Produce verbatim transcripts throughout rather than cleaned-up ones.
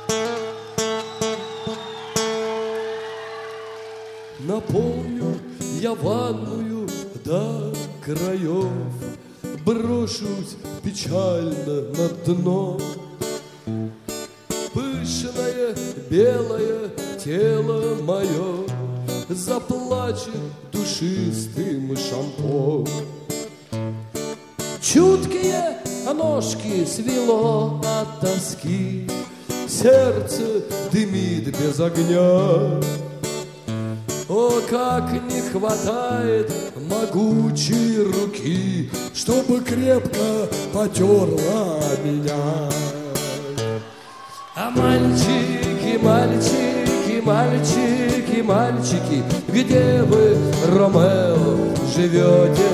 Наполню я ванную до краев, брошусь печально на дно. Пышное белое тело мое заплачет душистым шампо. Чуткие ножки свело от тоски, сердце дымит без огня. О, как не хватает могучей руки, чтобы крепко потерла меня. А мальчики, мальчики, мальчики, мальчики, где вы, Ромео, живете?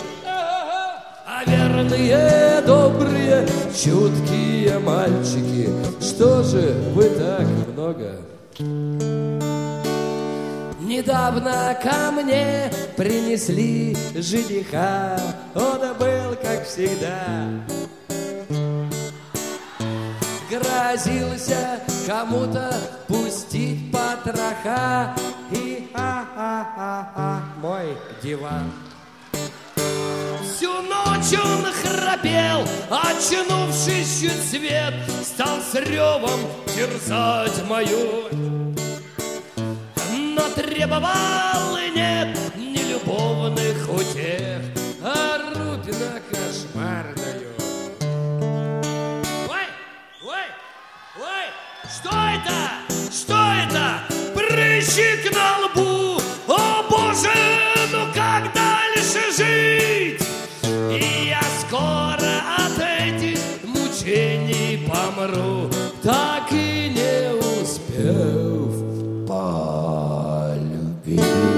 А верные, добрые, чуткие мальчики, что же вы так много? Недавно ко мне принесли жениха, он был, как всегда, грозился кому-то пустить потроха. И а-а-а-а, мой диван. Всю ночь он храпел, очнувшись чуть свет, стал с ревом терзать мою. Но требовал и нет ни любовных утех, а рутина кошмарную. Ой, ой, ой, что это? Что это? Прыщик на лбу. О, Боже, ну как дальше жить? И я скоро от этих мучений помру, так и не успев полюбить.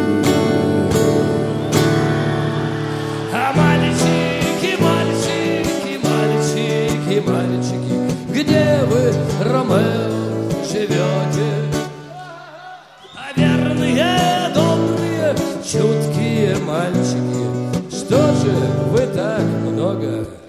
А мальчики, мальчики, мальчики, мальчики, где вы, Ромео, живете? А верные, добрые, чуткие мальчики, что же вы так много